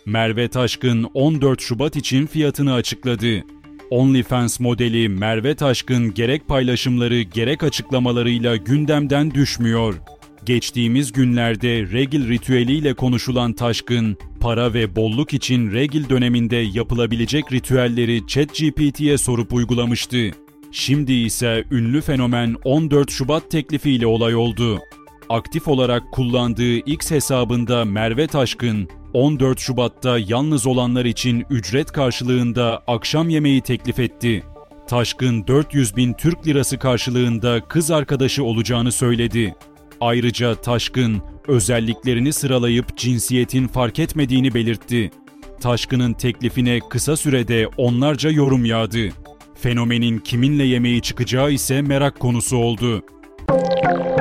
Merve Taşkın 14 Şubat için fiyatını açıkladı. OnlyFans modeli Merve Taşkın gerek paylaşımları gerek açıklamalarıyla gündemden düşmüyor. Geçtiğimiz günlerde regl ritüeliyle konuşulan Taşkın, para ve bolluk için regl döneminde yapılabilecek ritüelleri ChatGPT'ye sorup uygulamıştı. Şimdi ise ünlü fenomen 14 Şubat teklifiyle olay oldu. Aktif olarak kullandığı X hesabında Merve Taşkın, 14 Şubat'ta yalnız olanlar için ücret karşılığında akşam yemeği teklif etti. Taşkın 400.000 Türk lirası karşılığında kız arkadaşı olacağını söyledi. Ayrıca Taşkın, özelliklerini sıralayıp cinsiyetin fark etmediğini belirtti. Taşkın'ın teklifine kısa sürede onlarca yorum yağdı. Fenomenin kiminle yemeğe çıkacağı ise merak konusu oldu.